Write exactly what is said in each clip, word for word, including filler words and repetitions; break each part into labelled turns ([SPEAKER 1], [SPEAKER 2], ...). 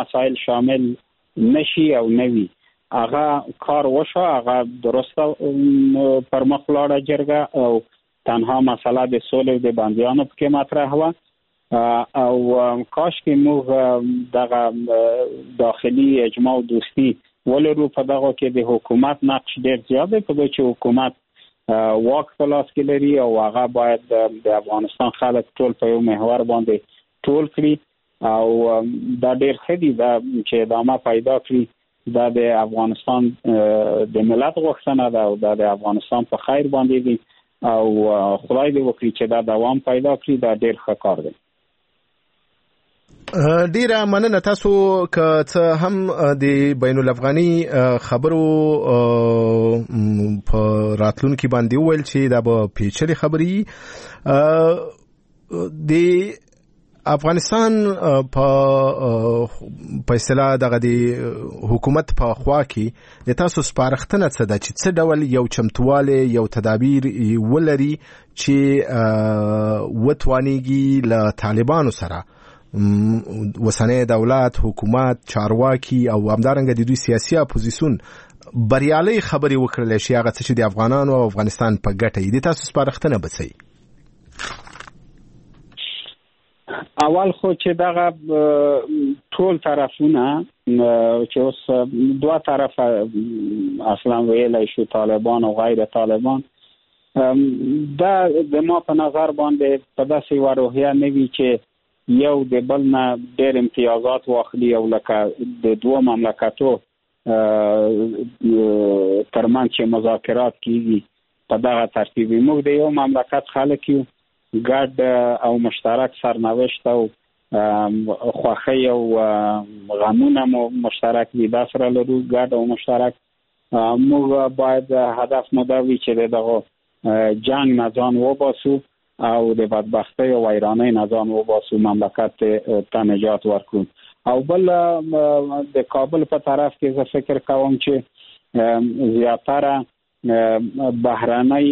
[SPEAKER 1] مسائل شامل نشي او نوي. هغه کار وشو، هغه درسته پر مخ لاړه جرګه او تنها مسله د سولې او د بندیانو په کې مطرح و او کاش کې موږ دغه داخلي اجماع او دوستي ولرو په دغه کې د حکومت نقش ډېر زیات دی، په دغه چې حکومت واک په لاس کې لري او هغه باید د افغانستان خلک ټول په یو محور باندې ټول کړي او دا ډېر ښه دي چې ادامه پیدا کړي. دا د افغانستان د ملت غوښتنه ده او دا د افغانستان په خیر باندې دي او خدای دې وکړي چې دا دوام پیدا کړي. دا ډېر ښه کار دی.
[SPEAKER 2] ډیره مننه. تاسو که څه هم د بین الافغاني خبرو په راتلونکي باندې وویل چې دا به پیچلې خبرې د افغانستان په په اصطلاح دغه د حکومت په خوا کې د تاسو سپارښتنه څه ده چې څه ډول یو چمتواله یو تدابیر ولري چې وتوانیږي له طالبانو سره وسنه دولت حکومت چارواکي او همدارنګه د دوی سیاسي اپوزیسیون بریالي خبري وکړل شي هغه چې د افغانانو او افغانستان په ګټه دي. تاسو سپارښتنه بسئ.
[SPEAKER 1] اول خو چې دغه ټول طرفونه چې اوس دوه طرفه اصلا ویلای شو طالبان او غیر طالبان دا د ما په نظر باندې په داسې وروحیه نه وي چې یو د بل نه ډېر امتیازات واخلي او لکه د دوه مملکتو ترمنځ چې مذاکرات کیږي په دغه ترتیب. موږ د یو مملکت خلک یو، ګډ او مشترک سرنوشت او خوښي او غمونه مو مشترک دي، دا سره لرو ګډ او مشترک. موږ باید هدف مو دا وي چې دغه جنگ نه ځان وباسو او د بدبختی او ویرانۍ نه ځان وباسو، مملکت ته نجات ورکړو. او بل د کابل په طرف کې زه فکر کوم چې زیاتره بهرنۍ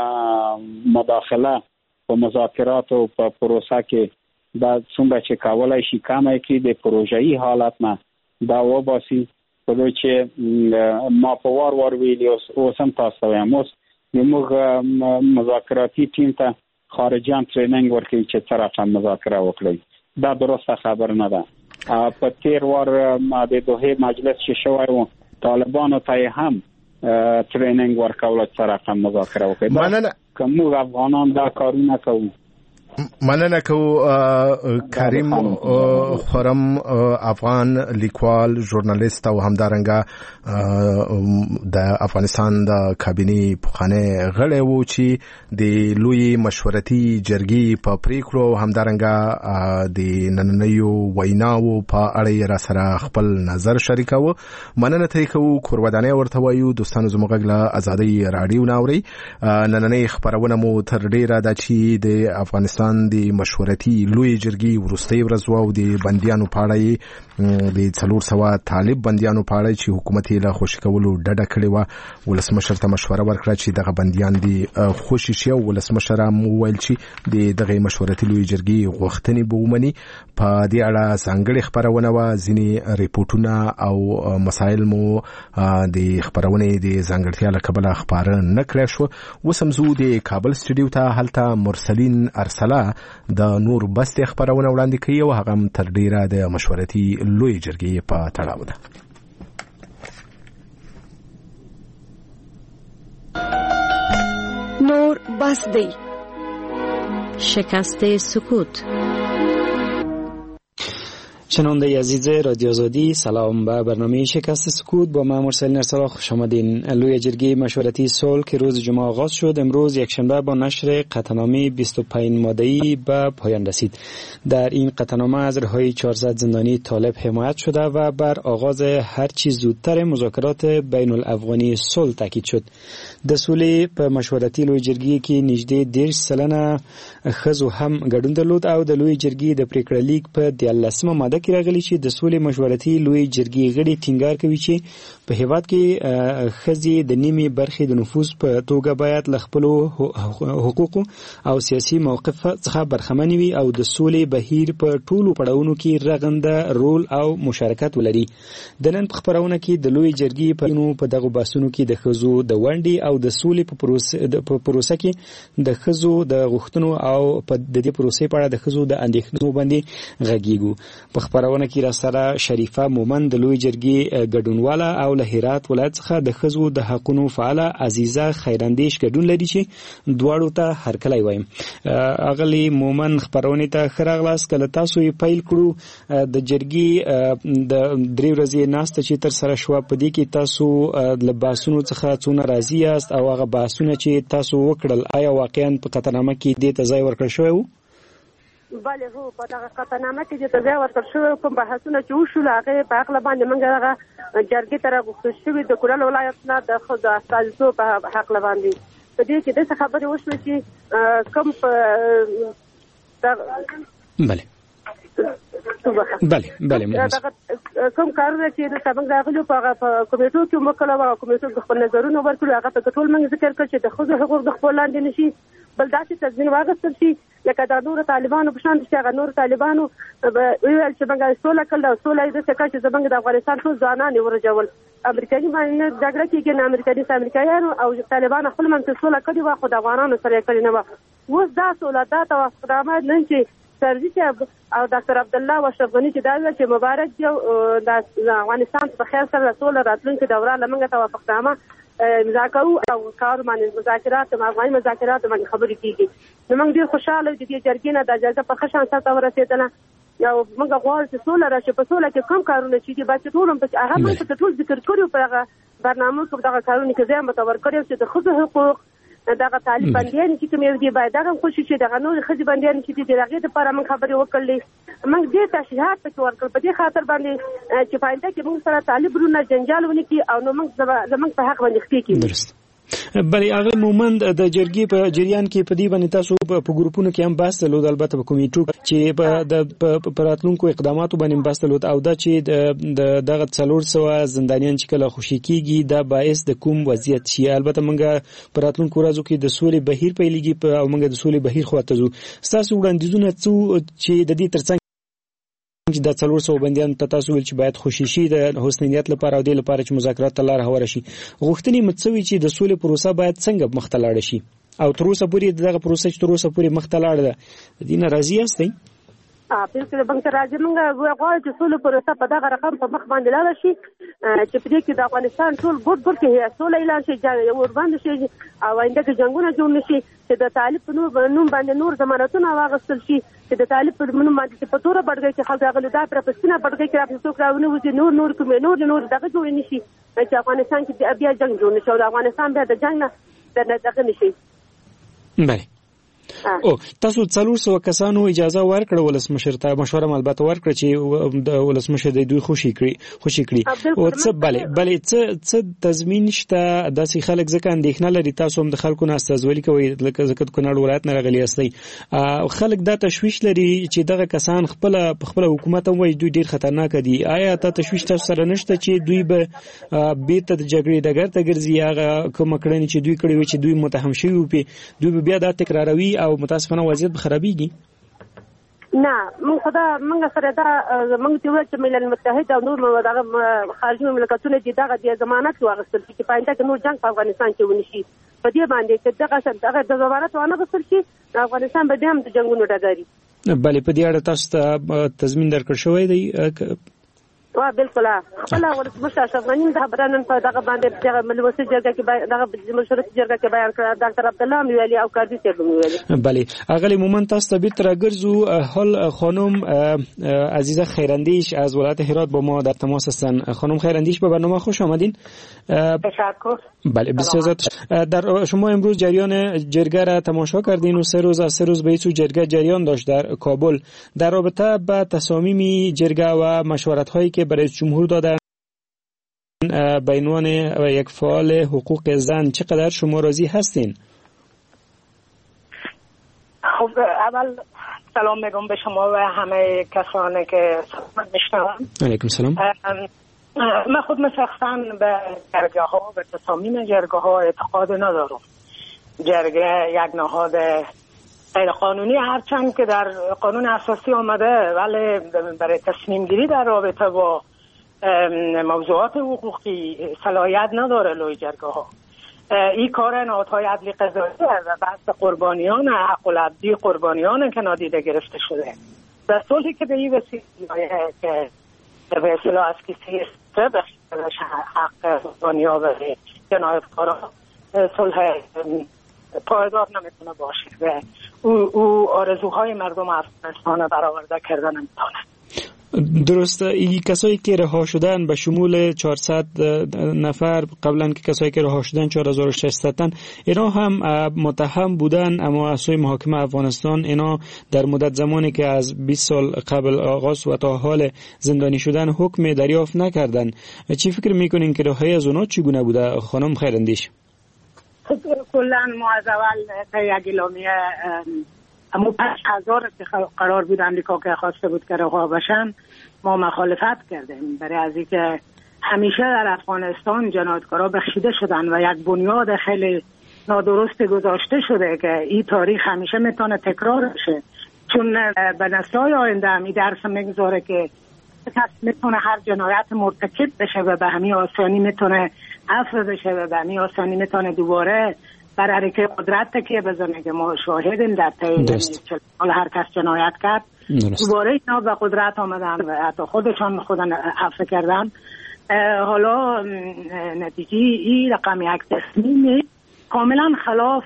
[SPEAKER 1] مداخله په مذاکراتو په پروسه کې دا څومره چې کولای شي کمه کړي، د پروژه‌ای حالت نه دا وباسي. په دې چې ما په وار وار ویلي اوس هم تاسو وایم، اوس موږ مذاکراتي ټیم ته خارجيان ټریننګ ورکوي چې څه رقم مذاکره وکړي. دا درسته خبر نه ده. په تیر وار د دوحه مجلس چې شوی و طالبانو ته هم ټریننګ ورکول چې رقم مذاکره وکړي.
[SPEAKER 2] مننه.
[SPEAKER 1] کوم افغانان دا کارونه کوي.
[SPEAKER 2] مننه کو کریم خرم افغان لیکوال ژورنالیست او همدارنګه د افغانستان د کابینې پخوانی غړی و چې د لوی مشورتي جرګې په پریکړو همدارنګه د نننیو ویناو په اړه را سره خپل نظر شریکاوه. مننه ته کوو کورودانه ورته وایو. دوستانو زموږ له ازادي رادیو ناوري نننۍ خبرونه مو تر ډیره د چې د افغانستان د مشورتي لوی جرګې وروستۍ ورځ او د بندیانو په اړه د څلور سوه طالب بندیانو په اړه چې حکومت یې له خوشي کولو ډډه کړې وه، ولسمشر ته مشوره ورکړه چې دغه بندیان دي خوشي شي او ولسمشر هم وویل چې د دغه مشورتي لوی جرګې غوښتنې به ومني. په دې اړه ځانګړې خبرونه وه، ځینې ریپورټونه او مسایل مو د خبرونې د ځانګړتیا له کبله خپاره نه کړی شو. اوس هم ځو د کابل سټوډیو ته، هلته مرسلین ارسله د نور بستې خبرونه وړاندې کوي او هغه هم تر ډیره د مشورتي لوی جرګې په تړاو ده.
[SPEAKER 3] نور بس دی. شکست سکوت.
[SPEAKER 4] شنونده عزیز رادیو آزادی، سلام به برنامه شکست سکوت. با من مرسل نرسلا خوش آمدین. لوی جرگه مشورتی صلح که روز جمعه آغاز شد، امروز یکشنبه با نشر قطعنامه بیست و پنج ماده‌ای به پایان رسید. در این قطعنامه از رهایی چهارصد زندانی طالب حمایت شده و بر آغاز هر چی زودتر مذاکرات بین الافغانی صلح تاکید شد. د سولې په مشورتي لوی جرګې کې نږدې دېرش سلنه ښځو هم ګډون درلود او د لوی جرګې د پریکړه لیک په دیارلسمه ماده کې راغلي چې د سولې مشورتي لوی جرګې غړي ټینګار کوي چې په هیواد کې ښځې د نیمې برخې د نفوذ په توګه باید له خپلو حقوقو او سیاسي موقف څخه برخمن وي او د سولې بهیر په ټولو پړاوونو کې رغنده رول او مشارکت ولري. د نن په خبرونه کې د لوی جرګې په په دغه بحثونو کې د ښځو د ونډې او د سولې په پروسه په پروسه کې د ښځو د غوښتنو او په د دې پروسې په اړه د ښځو د اندېښنو باندې غږیږو. په خبرونه کې را سره شریفه مومند د لوی جرګې ګډونواله او له هرات ولایت څخه د ښځو د حقوقو فعاله عزیزه خیراندیش ګډون لري چې دواړو ته هرکلی وایم. اغلی مومن خبرونه ته خراغلاس کله تاسو یې پیل کړو د جرګې د درې ورځې ناسته چې تر سره شو په دې کې تاسو د بحثونو څخه څونه راضي یاست او هغه بحثونه چې تاسو وکړل آیا واقعا په قطعنامه کې دې ته ځای ورکړل شوی وو؟
[SPEAKER 3] بله هو په دغه قطعنامه کې دې ته ځای ورکړل شوی کوم بحثونه چې وشول هغې په هکله باندې موږ هغه جرګې ته راغوښتل شوي د کونړ ولایت نه د ښځو استازیتوب په هکله باندې په دې کې داسې خبرې وشوې چې کوم په
[SPEAKER 4] بله بله بله
[SPEAKER 3] کوم کارونه چې د سبنګ راغلو په کمیټو کې وکړل او کمیټو د خپل نظرونه ورکړل هغه په ټول موږ ذکر کړ چې د ښځو حقوق د خپل لاندې نشي بل داسې تضمین واغستل شي لکه د نور طالبانو په شان چې هغه نور طالبانو ویل چې موږ سوله کړل او سوله یې داسې کړه چې زموږ د افغانستان ټول ځوانان یې ورجول امریکایي باندې جګړه کېږي نه امریکایي امریکایانو او طالبان خپل منځ سوله کړې وه خو د افغانانو سره یې کړې نه وه. اوس دا سوله دا توافقنامه نن چې سرزي صاحب او ډاکټر عبدالله او اشرف غني چې دا ویل چې مبارک دی د افغانستان په خیر سره سوله راتلونکي دوره له موږ توافقنامه امضا کوو او کار باندې مذاکرات او افغاني مذاکرات باندې خبرې کېږي. نو موږ ډېر خوشحاله د دې جرګې نه د جګړه په ښه شان سرته ورسېدله او موږ غواړو چې سوله راشي. په سوله کې کوم کارونه چې دي باید ټول هم هغه موږ ته ټول ذکر کړي په هغه برنامه کې دغه کارونه کې ځای متور کړی چې د ښځو حقوق دغه طالب بندیان چې کوم یو دی باید دغه خوشي چې دغه نور ښځې بندیان چې دي دغه لپاره موږ خبرې وکړلې موږ دې تشریحات پکې ورکړل په دې خاطر باندې چې پاینده کې موږ سره طالبونه جنجال ونه کړي او نو موږ زموږ په حق باندې خپې کړي.
[SPEAKER 4] بلې هغه مومند د جرګې په جریان کې په دې باندې تاسو په ګروپونو کې هم بحث درلود البته په کمیټو چې په د راتلونکو اقداماتو باندې بحث درلود او دا چې د دغه څلور سوه زندانیان چې کله خوشي کېږي دا باعث د کوم وضعیت شي. البته موږ په راتلونکو ورځو کې د سولې بهیر پیلېږي او موږ د سولې بهیر خواته ځو. ستاسو وړاندیزونه څه چې د دې ترڅنګ چې د څلور سوه بندیانو ته تاسو ویل چې باید خوشي شي د حسن نیت لپاره او د لپاره چې مذاکرات ته لاره هواره شي غوښتنې متسوي چې د سولې پروسه باید څنګه مخ ته لاړه شي او تر اوسه پورې دغه پروسه چې تر اوسه پورې مخ ته لاړه ده د دې نه راضي یاستئ؟
[SPEAKER 3] بالکل بنګ ته راځي موږ غواړو چې سوله پروسه په دغه رقم په مخ باندې لاړه شي چې په دې کې د افغانستان ټول ګډ ګډ کې سوله اعلان شي جنګ ورباندې شي او آینده کې جنګونه جوړ نشي چې د طالب په نوم باندې نور ضمانتونه واغستل شي چې د طالب په نوم باندې په توره بډګۍ کې خلک راغلي دا پر پسینه بډګۍ کې راځي څوک راونه وځي نور نور کوم نور نور دغه جوړ نشي چې افغانستان کې بیا جنګ جوړ نشي او افغانستان بیا د جنګ نه دغه نشي.
[SPEAKER 4] بله او تاسو څلور سوه کسانو اجازه ورکړه ولسمشر ته مشوره البته ورکړه چې د ولسمشر د دوی خوشي کړي خوشي کړي او څه بله بله څه څه تضمین شته داسې خلک ځکه اندېښنه لري تاسو هم د خلکو نه استازولي کوئ لکه ځکه د کونړ ولایت نه راغلي یاستئ خلک دا تشویش لري چې دغه کسان خپله په خپله حکومت هم وایي دوی ډېر خطرناک دي. آیا تا تشویش تاسو سره نشته چې دوی به بېرته د جګړې ډګر ته ګرځي هغه کومه کړنې چې دوی کړې وي چې دوی متهم شوي وي دوی به بیا دا تکراروي او متاسفانه وضعیت به خرابېږي؟
[SPEAKER 3] نه موږ خدا موږ سره دا موږ ته ویل چې ملل متحد او نور دغه خارجي مملکتونه چې دغه د ضمانت واغستل شي چې پاینده کې نور جنګ په افغانستان کې ونشي په دې باندې چې دغه دغه د ضمانت وانه غوښتل شي افغانستان به بیا هم د جنګونو ډګري.
[SPEAKER 4] بلې په دې اړه تاسو ته تضمین درکړل شوی دی؟
[SPEAKER 3] وا بالکل خپل ولسمشر اشرف غني د برنن په دغه باندې دغه ملوثي جرګه کې دغه مشورتي جرګه کې بیان کړ ډاکټر عبدالله میوالي او کاردي صاحب میوالي.
[SPEAKER 4] بله اغلی مومن تاسو ته بیت راګرځو حال خانم عزیزه خیراندیش از ولایت هرات با ما در تماس هستند. خانم خیراندیش به برنامه خوش آمدین.
[SPEAKER 5] تشکر.
[SPEAKER 4] بله بسیار در شما امروز جریان جرگه را تماشا کردین و سه روز از سه روز به سو جرگه جریان داشت در کابل در رابطه با تصامیم جرگه و مشورت هایی که برای جمهور دادن به عنوان یک فعال حقوق زن چقدر شما راضی هستین؟
[SPEAKER 5] خب اول سلام میگم به شما و همه کسانی که میشنوند.
[SPEAKER 4] علیکم سلام.
[SPEAKER 5] من خود شخصا به جرگه ها به تصامیم جرگه ها اعتقاد ندارم. جرگه یک نهاد غیر قانونی هرچند که در قانون اساسی آمده، ولی برای تصمیم گیری در رابطه با موضوعات حقوقی صلاحیت نداره لوی جرگه ها. این کار نهادهای عدلی قضایی و بحث قربانیان حق العبدی قربانیان که نادیده گرفته شده. در صلحی که به این وسیله که به اصطلاح از کسی به حق قربانی‌ها و جنایتکاران صلح پایدار نمیتونه باشه و او, او آرزوهای مردم افغانستان برآورده کردن نمیتونه.
[SPEAKER 4] درسته. این کسایی که رها شدن به شمول چهارصد نفر، قبلا که کسایی که رها شدن چهار هزار و ششصد تن، اینا هم متهم بودن، اما اسوی محاکمه افغانستان اینا در مدت زمانی که از بیست سال قبل آغاز و تا حال زندانی شدن حکم دریافت نکردن. چی فکر میکنین که رهایی از اونا چگونه بوده خانم خیراندیش؟
[SPEAKER 5] کلا ما از اول تا یک اعلامیه اما پنج هزار که قرار بود امریکا که خواسته بود که رها بشن ما مخالفت کردیم، برای از اینکه همیشه در افغانستان جنایتکارا بخشیده شدن و یک بنیاد خیلی نادرست گذاشته شده که این تاریخ همیشه میتونه تکرار بشه، چون به نسل‌های آینده همی درس میگذاره که کس میتونه هر جنایت مرتکب بشه و به همین آسانی میتونه عفو بشه و به همین آسانی میتونه دوباره بر علیه قدرت تکیه بزنه که ما شاهدیم در طی حالا هر کس جنایت کرد دوباره اینا به قدرت آمدن و حتی خودشان خودن عفو کردن. حالا نتیجه این رقم یک تصمیم کاملا خلاف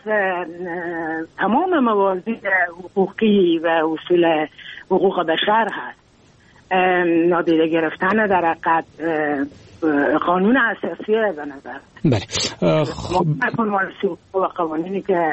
[SPEAKER 5] تمام موازین حقوقی و اصول حقوق بشر هست. نادیده گرفتن در حقیقت قانون اساسیه به نظر.
[SPEAKER 4] بله.
[SPEAKER 5] خب و قوانینی که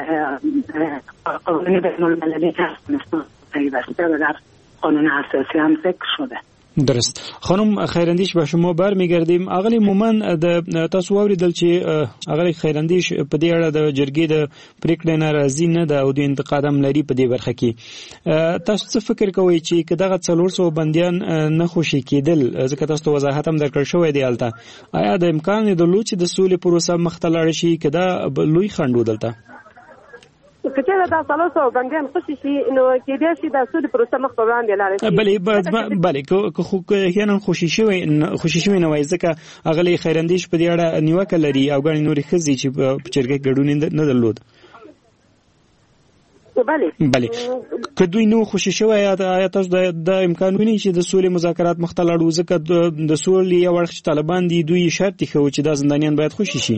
[SPEAKER 5] قوانین بین المللی که افغانستان پیوسته و در قانون اساسی هم ذکر شده.
[SPEAKER 4] درست. خانم خیراندیش به شما برمیگردیم. اغلی مومن د تاسو اوریدل چې اغلی خیراندیش په دې اړه د جرګې د پریکړې ناراضي نه ده او د انتقاد هم لري په دې برخه کې. تاسو څه فکر کوئ چې که دغه څلور سوه بندیان نه خوشي کېدل، ځکه تاسو ته وضاحت هم درکړل شوی دی هلته، آیا د امکان دی درلود چې د سولې پروسه مخته لاړه شي که دا لوی خنډ و دلته؟
[SPEAKER 3] که چېرې دا څلور سوه بندیان خوشي شي نو کېدای شي د سولې پروسه مخ په وړاندې لاړه شي.
[SPEAKER 4] بلې بلې که خو احیانا خوشي شوی خوشي شوی نه وای، ځکه اغلی خیراندیش په دې اړه نیوکه لري او ګڼې نورې ښځې چې په جرګه کې ګډون نه درلود.
[SPEAKER 3] بلې
[SPEAKER 4] بلې که دوی نو خوشي شوی آیا تاسو د امکان وینئ چې د سولې مذاکرات مخته لاړو؟ ځکه د سولې یو اړخ چې طالبان دي دوی شرط ایښی چې دا زندانیان باید خوشي شي.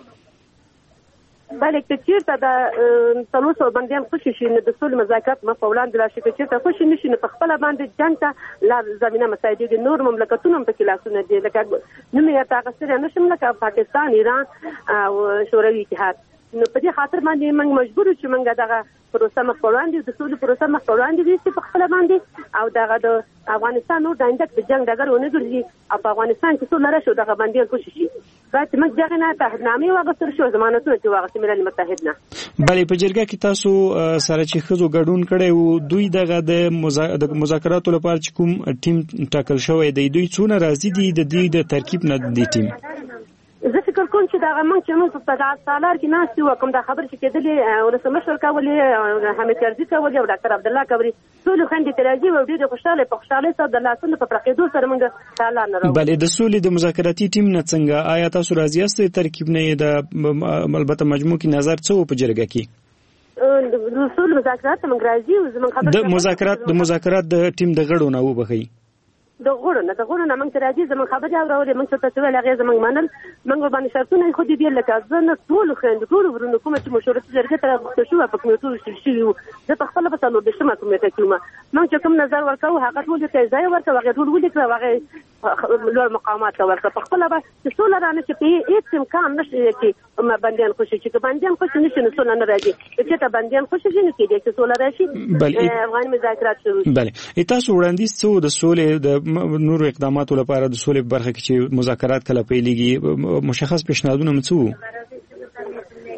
[SPEAKER 3] بله که چېرته د څلور سوه بندیان خوشي شي نو د سولې مذاکرات مخ په وړاندې لاړ شي، که چېرته خوشي نه شي نو په خپله باندې جنګ ته لار زمینه مساعدې دي. نور مملکتونه هم پکې لاسونه دي، لکه نوم یې ورته اخیستلی نه شم، لکه پاکستان، ایران او شوروي اتحاد. نو په دې خاطر باندې موږ مجبور یو چې موږ دغه پروسه مخ په وړاندې د سولې پروسه مخ په وړاندې ویستي په خپله باندې او دغه د افغانستان نور د آینده د جنګ ډګر ونه ګرځي او په افغانستان کې سوله راشي او دغه بندیان خوشي شي. باید موږ دغې نه تعهدنامې واخیستل شو، ضمانتونه چې واخیستې ملل متحد نه.
[SPEAKER 4] بلې په جرګه کې تاسو سره چې ښځو ګډون کړی و، دوی دغه د مذاکراتو لپاره چې کوم ټیم ټاکل شوی دی دوی څونه راضي دي د دې د ترکیب نه د ټیم؟
[SPEAKER 3] زه فکر کوم چې دغه موږ چې موږ په دغه سالار کې ناست یو کوم دا خبرې چې کېدلې ولسمشر کولې حامد کرزي کولې او ډاکټر عبدالله کبري ټولو خویندې ترې راځي او ډېرې خوشحاله په خوشحالۍ سره د لاسونو په پرقېدو سره موږ سالار نه راوړو. بلې
[SPEAKER 4] د سولې د مذاکراتي ټیم نه څنګه آیا تاسو راضي یاستئ ترکیب نه د البته مجموع کې نظر څه و په جرګه کې؟
[SPEAKER 3] د سولې مذاکرات موږ راضي یو. زموږ خبره
[SPEAKER 4] د مذاکرات د مذاکرات د ټیم د غړو نه وبښئ
[SPEAKER 3] د غړو نه د غړو نه موږ ته راځي، زموږ خبرې اورولې، موږ ته څه ویل هغې زموږ منل، موږ ورباندې شرطونه ایښودي دي. لکه زه نه ټولو خویندو ټولو ورونو کومه چې مشورتي جرګې ته راغوښته شوي په کمیټو ویشتل شوي وو، زه په خپله په څلور دېرشمه کمیټه کې وم. موږ چې کوم نظر ورکوو هغه ټول ته ځای ورکړه، هغې ټول ولیکړه او هغې لوړ مقامات ته ورکړه. په خپله به چې سوله را نه شي په هېڅ امکان نه شي چې بندیان خوشي شي. که بندیان خوشي نه شي نو سوله نه راځي. که چېرته بندیان خوشي شي نو کېدای چې سوله راشي، افغاني مذاکرات شروع شي.
[SPEAKER 4] بلې تاسو وړاندیز څه و د سولې د نورو اقداماتو لپاره د سولې په برخه کې چې مذاکرات کله پیلېږي؟ مشخص پیشنهادونه م څه وو؟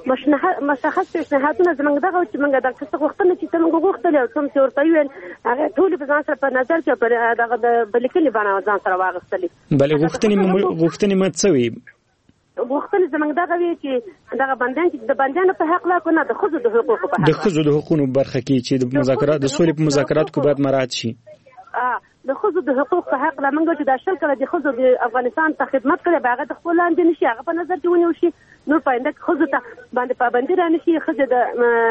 [SPEAKER 3] مشخص پیشنهادونه زمونږ دغه چې موږ د څه غوښتنه چې موږ غوښتل او کوم څه ورته ویل هغه ټول په ځان سره په نظر کې په دغه د بلیکلي باندې ځان سره واغستلې.
[SPEAKER 4] بلې غوښتنې غوښتنې مت څوي
[SPEAKER 3] غوښتل زمونږ دغه وی چې دغه بندیان چې د بندیانو په حق لا کو نه د خزو د حقوقو په حق
[SPEAKER 4] د خزو د حقوقو برخه کې چې د مذاکرات د سولې په مذاکرات کې باید مراعات شي.
[SPEAKER 3] اه د خزو د حقوق په حق لا موږ چې د شل کله د خزو د افغانستان ته خدمت کړي باغه د خپل لاندې نشي هغه په نظر کې ونیول شي نور پاینده خزو ته باندې پابندي را نشي خزو د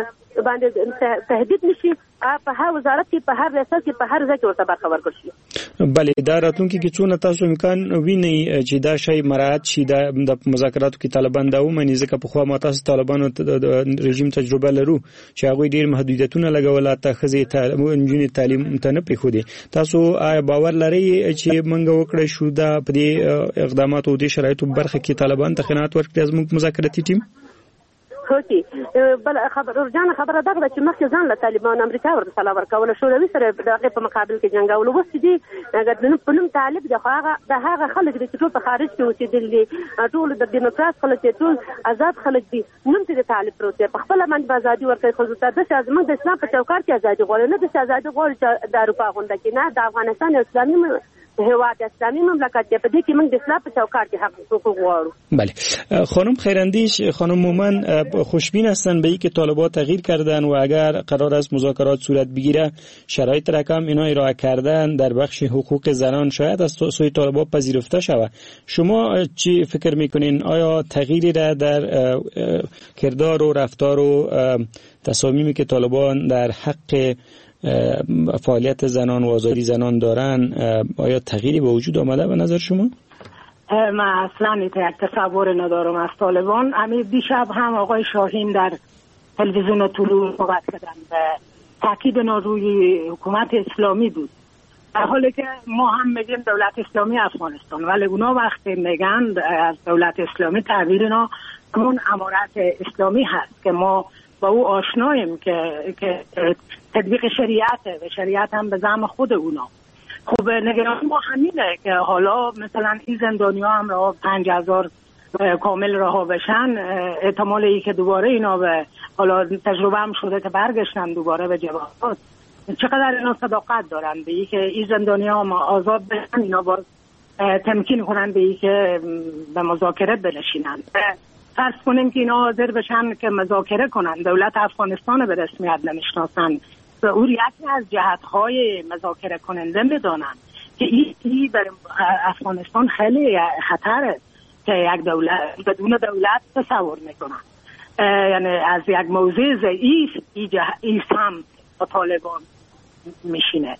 [SPEAKER 3] باندې تهدید نشي په هر وزارت کې په هر ریاست کې په هر ځای کې ورته برخه ورکړي شي.
[SPEAKER 4] بلې دا راتلونکي کې څونه تاسو امکان ویني چې دا شی مراعات شي د مذاکراتو کې طالبان دا ومني ځکه په خو ما تاسو طالبانو د رژیم تجربه لرو چې هغه ډیر محدودیتونه لګول ته خزي تعلیم تعلیم ته نه پېخودي. تاسو آیا باور لرئ چې موږ وکړی شو دا په دې اقداماتو د شرایطو برخه کې طالبان ته خنات ورکړي زموږ مذاکراتي ټیم؟
[SPEAKER 3] هوتي بل خبر ورجانه خبره دغه چې مخکې ځان له طالبان امریکا ورته سلا ورکول شوروي سره دغه په مقابل کې جنگول وست دي هغه په نوم طالب د هغه د هغه خلک د ټول په خارج کې اوسېدل دي ټول د دیموکرات خلک ټول آزاد خلک دي نوم ته طالب پروت په خپل باندې آزادي ورکړي خو ته د ازمن د اسلام په چوکاټ کې آزادي غواړي نه د آزادي غواړي د اروپا غونډه کې نه د افغانستان اسلامي هیواد اسلامي مملکت په دې کې موږ د اسلام په چوکاټ کې حق حقوق غواړو.
[SPEAKER 4] بله خانم خیراندیش خانم مومن خوشبین هستند به اینکه طالبان تغییر کردن و اگر قرار است مذاکرات صورت بگیره شرایط رقم اینا ارائه کردن در بخش حقوق زنان شاید از سوی طالبان پذیرفته شود. شما چی فکر میکنین آیا تغییری را در کردار و رفتار و تصامیمی که طالبان در حق فعالیت زنان و آزادی زنان دارن آیا تغییری به وجود آمده به نظر شما؟
[SPEAKER 5] من اصلا یک تصور ندارم از طالبان. همین دیشب هم آقای شاهین در تلویزیون طلوع صحبت کردن به تاکید روی حکومت اسلامی بود در حالی که ما هم میگیم دولت اسلامی افغانستان ولی اونا وقتی میگن از دولت اسلامی تعبیر اینا همون امارت اسلامی هست که ما با او آشناییم که که تطبیق شریعته و شریعت هم به زعم خود اونا. خب نگرانی ما همینه که حالا مثلا این زندانیا هم رها پنج هزار کامل رها بشن احتمال ای که دوباره اینا به حالا تجربه هم شده که برگشتن دوباره به جبهات چقدر اینا صداقت دارن به ای که این زندانیا هم آزاد بشن اینا باز تمکین کنن به ای که به مذاکره بنشینن. فرض کنیم که اینا حاضر بشن که مذاکره کنن دولت افغانستان به رسمیت نمیشناسن و او یکی از جهت‌های مذاکره کننده میدانن که این برای افغانستان خیلی خطره که یک دولت بدون دولت تصور میکنن یعنی از یک موضع ضعیف این هم با طالبان میشینه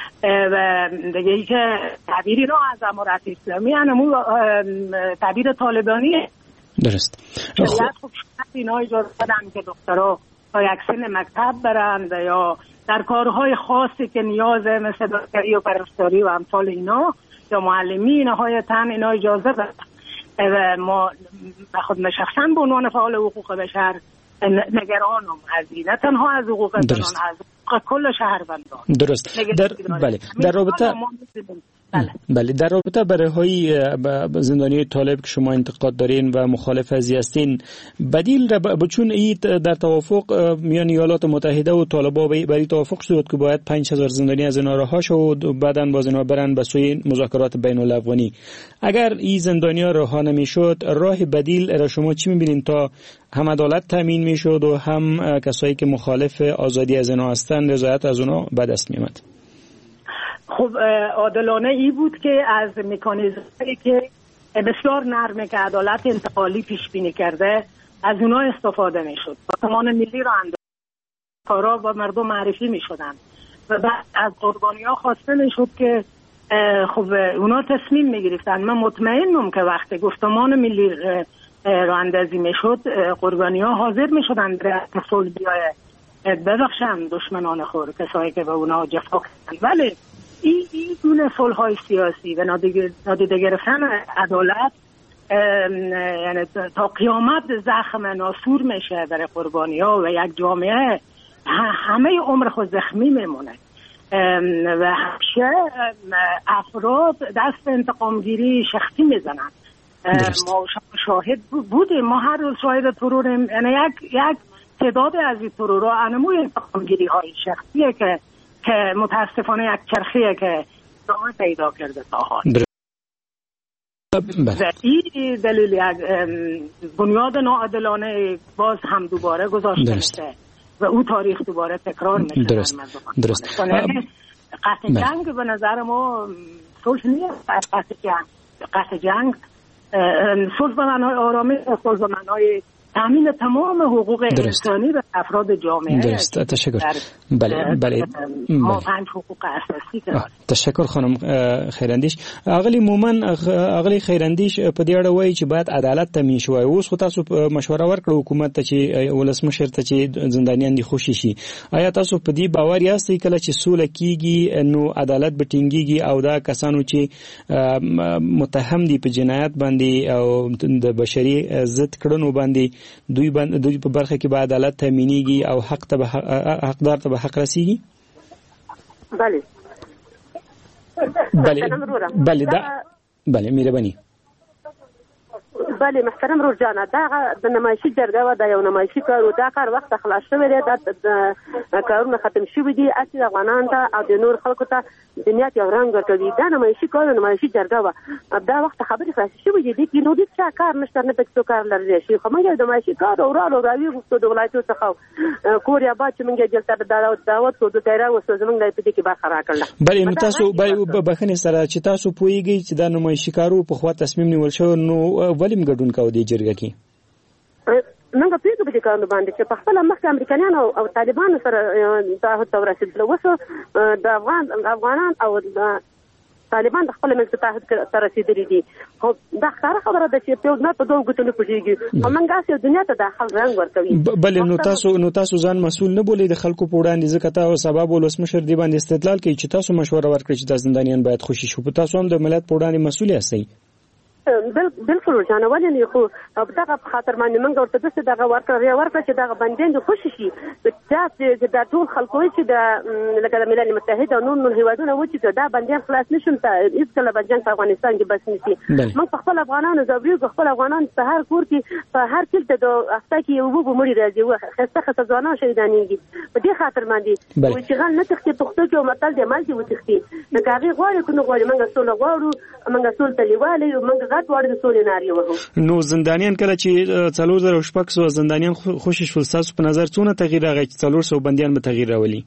[SPEAKER 5] و دیگه ای که تعبیری رو از امارت اسلامی هنمون تعبیر طالبانیه.
[SPEAKER 4] درست.
[SPEAKER 5] شاید خب اینا اجازه دادن که دخترها تا یک سن مکتب برند یا در کارهای خاصی که نیازه مثل دکتری و پرستاری و امثال اینا یا معلمی نهایتاً اینا اجازه دادن و ما خود من شخصا به عنوان فعال حقوق بشر نگرانم از این نه تنها از حقوق زنان از حقوق کل شهروندان.
[SPEAKER 4] درست. در بله در رابطه بله بله در رابطه با رهایی زندانی طالب که شما انتقاد دارین و مخالف ازی هستین بدیل را چون این در توافق میان ایالات متحده و طالبان برای توافق شد که باید پنج هزار زندانی از اینا رها شد و بعداً باز اینا برن به سوی مذاکرات بین الافغانی. اگر این زندانی‌ها رها نمیشد راه بدیل را شما چی میبینین تا هم عدالت تامین میشد و هم کسایی که مخالف آزادی از اینا هستند رضایت از اونا به دست میآمد؟
[SPEAKER 5] خب عادلانه ای بود که از مکانیزمی که بسیار نرمه که عدالت انتقالی پیش بینی کرده از اونا استفاده میشد. سازمان ملی را اندازه و مردم معرفی میشدن و بعد از قربانی‌ها خواسته میشد که خب اونا تصمیم میگرفتن. من مطمئنم که وقتی گفتمان ملی را اندازی میشد قربانی‌ها حاضر میشدن در صلح بیای ببخشن دشمنان خور کسایی که به اونا جفا کردن. ولی این این گونه صلح‌های سیاسی و نادیده گرفتن عدالت یعنی تا قیامت زخم ناسور میشه برای قربانی‌ها و یک جامعه همه عمر خود زخمی میمونه و همیشه افراد دست انتقامگیری شخصی میزنن ما شاهد بودیم، ما هر روز شاهد تروریم. یعنی یک یک تعداد از این ترورها انموی انتقامگیری های شخصیه که که متاسفانه یک چرخیه که ادامه پیدا کرده تا حال. این دلیل یک بنیاد ناعادلانه باز هم دوباره گذاشته میشه و او تاریخ دوباره تکرار میشه.
[SPEAKER 4] درست درست.
[SPEAKER 5] قطع جنگ به نظر ما صلح نیست. قطع جنگ قطع جنگ صلح به معنای آرامش، صلح به معنای تامین تمام حقوق انسانی به افراد جامعه.
[SPEAKER 4] درست. تشکر. بله بله
[SPEAKER 5] ما پنج حقوق اساسی که
[SPEAKER 4] تشکر خانم خیراندیش. اغلی مومن اغلی خیراندیش په دې اړه وایي چې باید عدالت تامین شي. اوس خو تاسو مشوره ورکړه حکومت ته چې ولسمشر ته چې زندانیان دي خوشي شي. آیا تاسو په دې باور یاستئ کله چې سوله کیږي نو عدالت به ټینګیږي او دا کسانو چې متهم دي په جنایت باندې او د بشري ضد کړنو باندې دوی باندې دوی په برخه کې به عدالت تامینیږي او حق ته حقدار ته به حق رسیږي؟
[SPEAKER 3] بله
[SPEAKER 4] بله بله دا بله مهرباني.
[SPEAKER 3] بله محترم روزانه دا د نمایشي جرګه و دا یو نمایشي کار و دا کار وخت خلاص شوی دی. دا کارونه ختم شوی دي. اصلي افغانان ته او د نور خلکو ته دنیا یو رنګ ورکوي. دا نمایشي کار نمایشي جرګه و دا وخت خبرې خلاص شوی دي چې نو د څه کار نشته نه پکې کار لري شي. خو موږ د نمایشي کار اورالو راوي غوښتو د ولایتو څخه کوریا با چې موږ جلسه د دعوت دعوت کو د تیرا وسو زمونږ د پدې کې با خبره کړل.
[SPEAKER 4] بله نو تاسو به بخنه سره چې تاسو پوېږئ چې دا نمایشي کارو په خوا تصمیم نیول شو نو ولیم ګډون کاوه دی جرګه کې؟
[SPEAKER 3] موږ پیږو په دې کارونه باندې چې په خپل مخکې امریکایان او طالبان سره تعهد ته ورسېدل. وسو د افغان افغانان او طالبان د خپل ملت تعهد ته رسیدلي دي. خو دا ښکاره خبره ده چې په نه په دوه ګوتو نه پوهېږي. او موږ هسې دنیا ته داخل رنګ ورکوي.
[SPEAKER 4] بله نو تاسو نو تاسو ځان مسؤل نه بولئ د خلکو په وړاندې، ځکه تاسو سبب ولسمشر دی باندې استدلال کوي چې تاسو مشوره ورکړئ چې د زندانیان باید خوشي شو. په تاسو هم د ملت په وړاندې مسؤل یاستئ.
[SPEAKER 3] بالکل ځان ولې خو په دغه خاطر باندې موږ ورته دغه دغه ورکړه ورکړه چې دغه بندیان د خوشي شي. چې د ټول خلکو چې د لکه د ملل متحد او نور هیوادونه و چې دا بندیان خلاص نشون ته هیڅ کله بنجنګ په افغانستان کې بس نشي. موږ په خپل افغانانو زبري خپل افغانان په هر کور کې په هر کلته د افتا کې یو وګ مړي راځي و خسته خسته ځوانان شهیدانېږي. په دې خاطر باندې و چې غل نه تختی پښتو کې متل دی مال دی و تختی نو هغه غواړي کنه غواړي موږ سول غواړو موږ سول تلیواله موږ
[SPEAKER 4] نو زندانیان کله چې څلور زره شپږ سوه زندانیان خوشي شول تاسو په نظر څونه تغییر راغی چې څلور سوه بندیان به تغییر راولي؟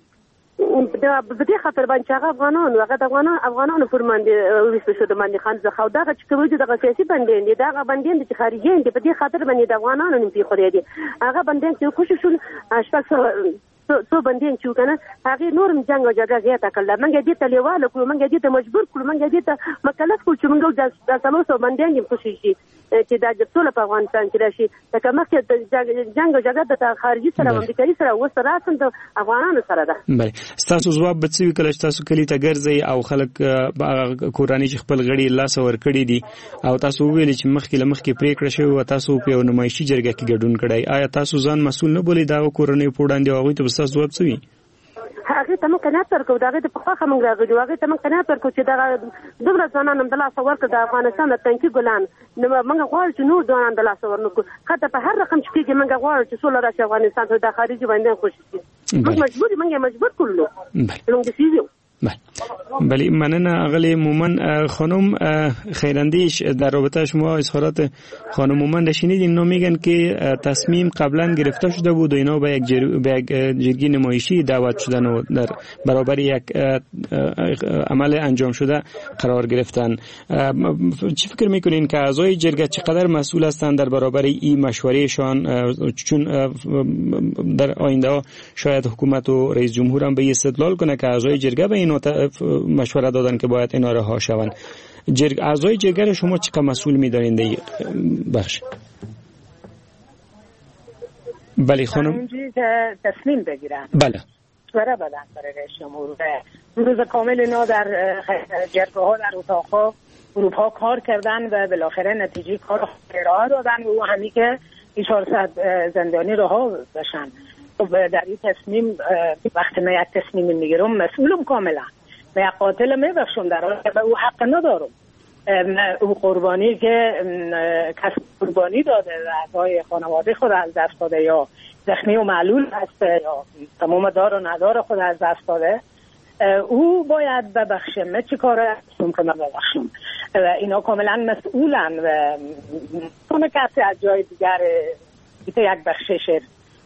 [SPEAKER 3] په دې خاطر باندې هغه افغانان هغه د افغانان افغانانو پر باندې وسو شو د باندې خان زخه دا چې کوي د سیاسي بندیان دي دا بندیان چې خارجي دي په دې خاطر باندې د افغانانو نه پیخوري دي. هغه بندیان چې خوشي شول شپږ سوه تو بندین چې کنه هغه نورم جنگ او جګړه زیاته کړل. موږ دې ته لیواله کړو، موږ دې ته مجبور کړو، موږ دې ته مکلف کړو چې موږ د تاسو بندین یې خوشي شي چې دا د ټول په افغانستان کې راشي. دا کومه چې جنگ او جګړه د خارجي سره امریکایي سره و سره راځي د افغانانو سره ده.
[SPEAKER 4] بله تاسو ځواب به څه کله چې تاسو کلی ته ګرځئ او خلک کورانی چې خپل غړي لاس ور کړی دي او تاسو ویل چې مخکې لمخکې پریکړه شوی او تاسو په نمایشي جرګه کې ګډون کړی، آیا تاسو ځان مسؤل نه بولئ دا کورنۍ په وړاندې او هغوی ته به ستاسو ځواب څه وي؟
[SPEAKER 3] هغه ته موږ قناعت ورکړو. دا هغه ته په خواخه موږ راغلو. هغه ته موږ قناعت ورکړو چې دا دومره ځوانان هم د لاسه ورکړه د افغانستان د تنکي ګلان نو موږ غواړو چې نور ځوانان د لاسه ورنکړو. حتی په هر رقم چې کېږي موږ غواړو چې سوله راشي افغانستان ته د خارجي باندې خوشي شي. موږ مجبور موږ مجبور کړلو. موږ دسیزو
[SPEAKER 4] بله بله مننه اغلی مومن. خانم خیراندیش در رابطه شما اظهارات خانم مومن را شنیدین. اینا میگن که تصمیم قبلا گرفته شده بود و اینا به یک جر... به یک جرگی نمایشی دعوت شدن و در برابر یک عمل انجام شده قرار گرفتن. چی فکر میکنین که اعضای جرگه چقدر مسئول هستند در برابر این مشورهشان، چون در آینده شاید حکومت و رئیس جمهور هم به استدلال کنه که اعضای جرگه به این مشوره دادن که باید اینا رها شوند. جرگ اعضای جرگه شما چقدر مسئول می‌دارین دی بخش؟ بله خانم
[SPEAKER 5] اینجوری تصمیم بگیرن.
[SPEAKER 4] بله
[SPEAKER 5] مشوره بدن برای رئیس جمهور. روز کامل اینا در جرگه ها در اتاق ها گروه ها کار کردن و بالاخره نتیجه کار ارائه دادن و همین که چهارصد زندانی رها بشن. در این تصمیم وقتی من یک تصمیم میگیرم مسئولم کاملا و یک قاتل میبخشم در حالی که به او حق ندارم. او قربانی که کس قربانی داده و اعضای خانواده خود از دست داده یا زخمی و معلول هسته یا تمام دار و ندار خود از دست داده، او باید ببخشه. من چی کاره هستم که من ببخشم و اینا کاملا مسئولن و کنه کسی از جای دیگر یک بخشش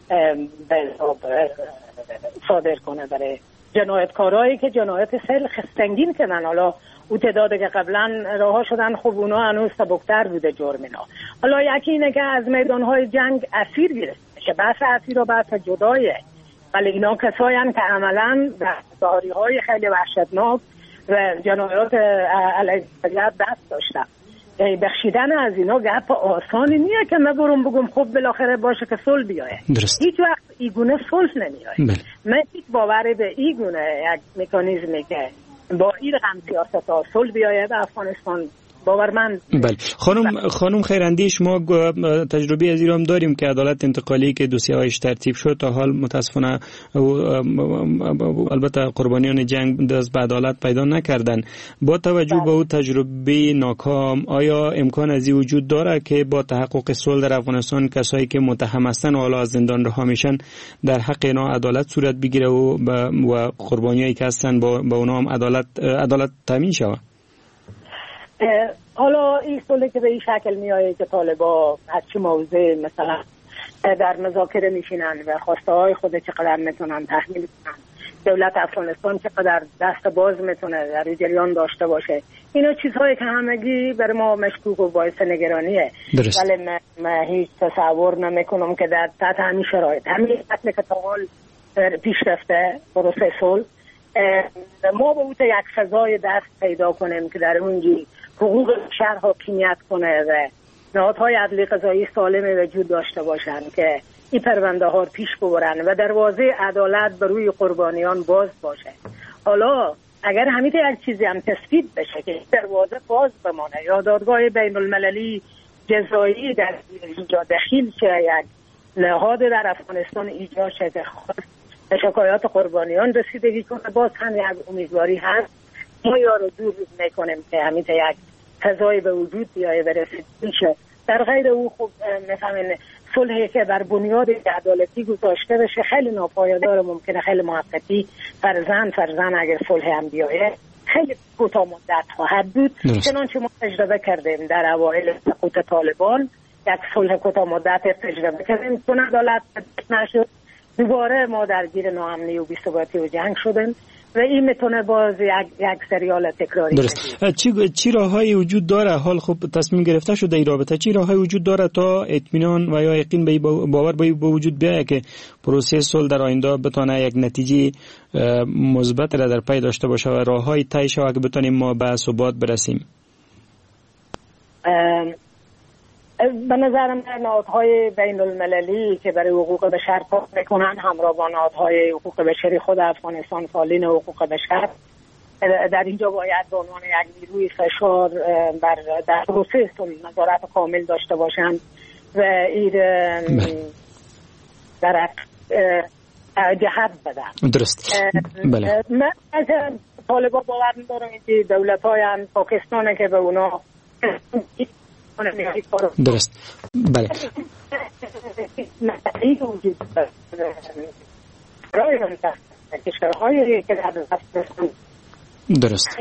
[SPEAKER 5] صادر کنه برای جنایتکارایی که جنایت خیلی سنگین کنن. حالا او تعدادی که قبلا رها شدن خب اونا هنوز سبکتر بوده جرم اینا. حالا یکی اینه که از میدانهای جنگ اسیر گرفته که بحث اسیر و بحث جدایه، ولی اینا کسایی هم که عملا دستکاری های خیلی وحشتناک و جنایات علیه طبیعت دست داشتن. بخشیدن از اینا گپ آسانی نیه که من برم بگم خب بالاخره باشه که صلح بیایه. هیچ وقت ایگونه صلح نمیایه. من هیچ باوری به ایگونه یک مکانیزمی که با این رقم سیاست ها صلح بیایه به افغانستان باورمند.
[SPEAKER 4] بله خانم خانم خیراندیش، ما تجربه از ایران داریم که عدالت انتقالی که دوسیه‌هایش ترتیب شد تا حال متاسفانه البته قربانیان جنگ دست به عدالت پیدا نکردن. با توجه به اون تجربه ناکام آیا امکان ازی وجود داره که با تحقق صلح در افغانستان کسایی که متهم هستن و حالا از زندان رها میشن در حق اینا عدالت صورت بگیره و و قربانیایی که هستن با با اونها هم عدالت عدالت تامین شود؟
[SPEAKER 5] حالا این صلحی که به این شکل میایه که طالبا از چه موضوع مثلا در مذاکره میشینن و خواسته های خود چقدر میتونن تحمیل کنن، دولت افغانستان چقدر دست باز میتونه در جریان داشته باشه، اینا چیزهایی که همگی بر ما مشکوک و باعث نگرانیه. ولی من, من هیچ تصور نمیکنم که در تحت همین شرایط همین قتل که تا حال پیش رفته پروسه صلح ما به اوت یک فضای دست پیدا کنیم که در اونجی حقوق بشر حاکمیت کنه و نهادهای عدلی قضایی سالم وجود داشته باشن که این پرونده ها پیش ببرن و دروازه عدالت بر روی قربانیان باز باشه. حالا اگر همین یک چیزی هم تثبیت بشه که دروازه باز بمانه یا دادگاه بین المللی جزایی در اینجا دخیل شه، یک نهاد در افغانستان ایجاد شه که به شکایات قربانیان رسیدگی کنه، باز هم یک امیدواری هست. ما یارو دور میکنیم که همین یک فضای به وجود بیایه و رسیدگی شه. در غیر او خوب مثلا صلحی که بر بنیاد عدالتی گذاشته بشه خیلی ناپایدار، ممکنه خیلی موقتی فرزن فرزن اگر صلح هم بیایه خیلی کوتاه مدت خواهد بود. چنانچه ما تجربه کردیم در اوایل سقوط طالبان، یک صلح کوتاه مدت تجربه کردیم چون عدالت نشد، دوباره ما درگیر ناامنی و بی‌ثباتی و جنگ شدیم و این میتونه باز یک یک سریال تکراری
[SPEAKER 4] بشه. چی چی راههایی وجود داره؟ حال خب تصمیم گرفته شده این رابطه، چی راههایی وجود داره تا اطمینان و یا یقین به باور به وجود بیاید که پروسه صلح در آینده بتونه یک نتیجه مثبت را در پی داشته باشه و راههای طی شود که بتونیم ما به ثبات برسیم؟
[SPEAKER 5] به نظرم نهادهای بین المللی که برای حقوق بشر کار میکنن همراه با نهادهای حقوق بشری خود افغانستان فعالین حقوق بشر در اینجا باید به عنوان یک نیروی فشار بر در پروسه نظارت کامل داشته باشند و این در جهت بدن.
[SPEAKER 4] درست. بله.
[SPEAKER 5] من از طالبان باور ندارم که دولت‌های پاکستان که به اونا
[SPEAKER 4] درست. بله. درست.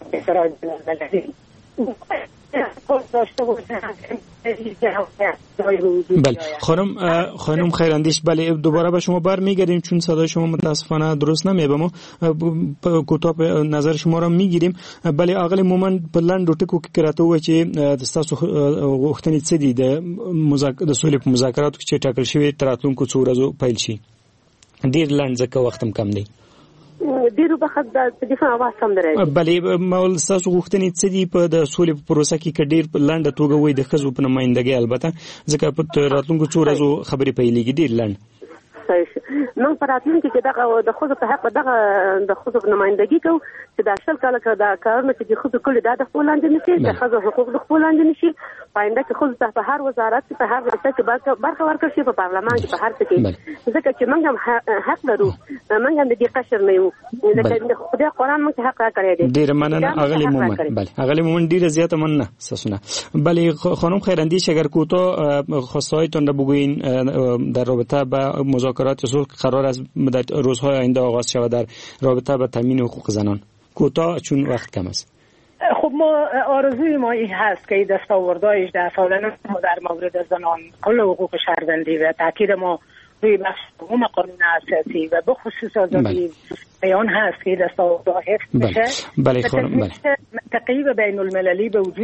[SPEAKER 4] بله خانم خانم خیراندیش، بله دوباره به شما برمیگردیم چون صدای شما متاسفانه درست نمیاد. ما کوتاه نظر شما را میگیریم. بله اقل مومن په لاندو ټکو کې کراته و چې تاسو غوښتنې څه دي د مذاکرات د سولې په مذاکراتو کې چې ټاکل شوی تراتلونکو څو ورځو پیل شي؟ ډیر لاند ځکه وخت هم کم دی.
[SPEAKER 3] ډیرو بخښ د دفاع आवाज هم درې.
[SPEAKER 4] بله مول تاسو غوښتنې څه دي په د سولې په پروسه کې کې ډیر لاند توګه وای د خزو په نمائندګۍ البته ځکه په راتلونکو څو ورځو خبرې پیلېږي ډیر لاند.
[SPEAKER 3] نو په راتلونکو کې دغه د خزو په حق دغه د خزو نمائندګي کو چې د شل کال کې دا کارونه چې د خود کول د خپل لاندې نشي د خزو حقوق د خپل لاندې نشي پاینده کې خود ته په هر وزارت کې په هر ځای کې برخه ورکړي شي په پارلمان کې په هر څه کې ځکه چې موږ هم حق لرو موږ هم د دې قشر نه یو ځکه خدای قرآن موږ حق راکړی دی.
[SPEAKER 4] ډیر مننه اغلی مومن. بله اغلی مومن ډیر زیاته مننه سسونه. بله خانم خیراندیش اگر کوتاه خواستهایتون را بگویین در رابطه با مذاکرات صلح قرار است در روزهای آینده آغاز شود در رابطه با تامین حقوق زنان. کوتاه چون وقت کم است.
[SPEAKER 5] خب ما آرزوی ما این هست که دستاوردهای هجده سالانه ما در مورد زنان کل حقوق شهروندی و تاکید ما روی بخش دوم قانون اساسی و بخصوص آزادی بیان هست که دستاوردها حفظ بشه.
[SPEAKER 4] بله خانم. بله.
[SPEAKER 5] تقیید بین المللی به وجود